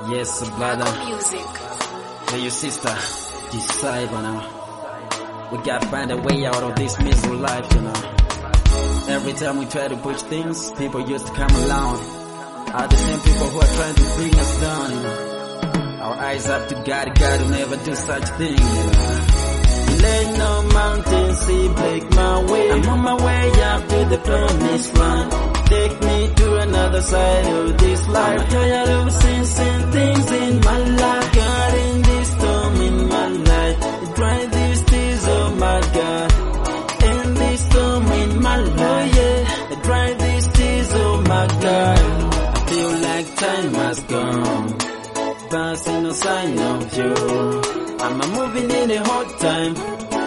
Yes, brother. Music. Hey, your sister. Decide now. We gotta find a way out of this miserable life, you know. Every time we try to push things, people used to come along. Are the same people who are trying to bring us down, you know. Our eyes up to God, God will never do such thing, you know. Let no mountain sea break my way. I'm on my way up to the promised land. Take me to another side of this life. I'm tired of seeing things in my life. God in this storm in my life. Dry these tears, oh my God. In this storm in my life, yeah. Dry these tears, oh my God. I feel like time has gone, but see no sign of you. I'm moving in a hard time.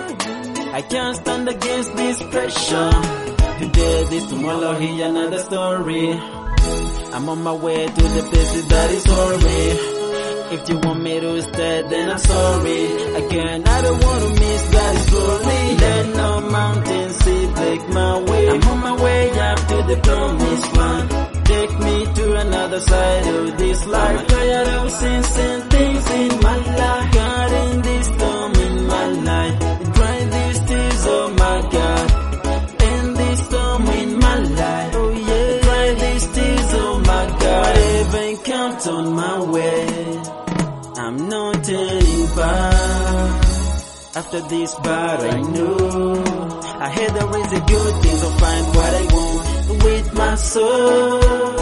I can't stand against this pressure. Today, this tomorrow, here another story. I'm on my way to the places that is sorry. If you want me to stay, then I'm sorry. Again, I don't want to miss God's glory. Let no mountain sea break my way. I'm on my way up to the promised land. Take me to another side of this life. I'm tired of seeing things in my life. God in this storm in my life. Dry these tears, oh my God. In this storm in my life. Oh yeah. Dry these tears, oh my God. Whatever encountered on my way, I'm not turning back. After this battle, I know I hear there is a good thing to find what I want. With my soul,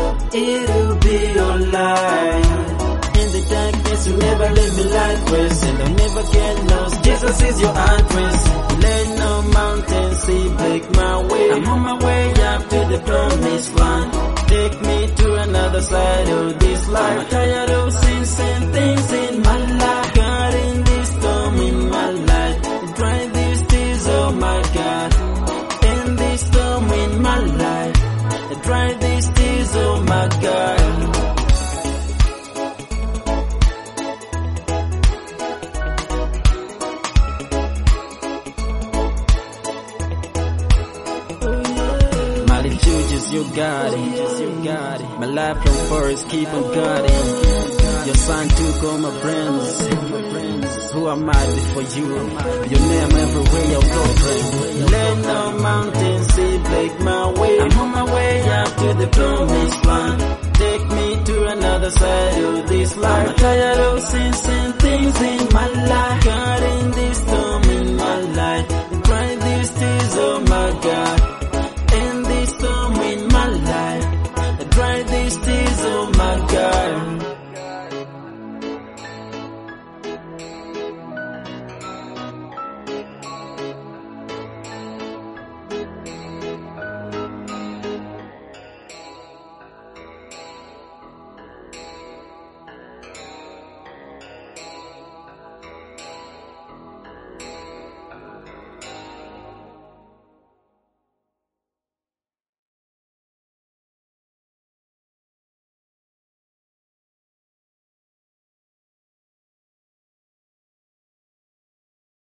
it'll be alright. In the darkness, you never leave me like rest, and I'll never get lost. Jesus is your address. Let no mountain sea break my way. I'm on my way up to the promised land. Take me to another side of this life. I'm tired of seeing things in my life. God in this storm in my life. Dry these tears, oh my God. In this storm in my life. Dry these tears, oh my God. My refuge is your God. My lifelong forest keep on guarding. Your son took all my friends. Who am I before you? Your name everywhere you go, friend. Let no mountain sea break my way. I'm on my way up to the promised land. Take me to another side of this life. I'm tired of seeing things in my life. God in this storm in my life. Dry these tears, oh my God. In this storm in my life. Dry these tears, oh my God.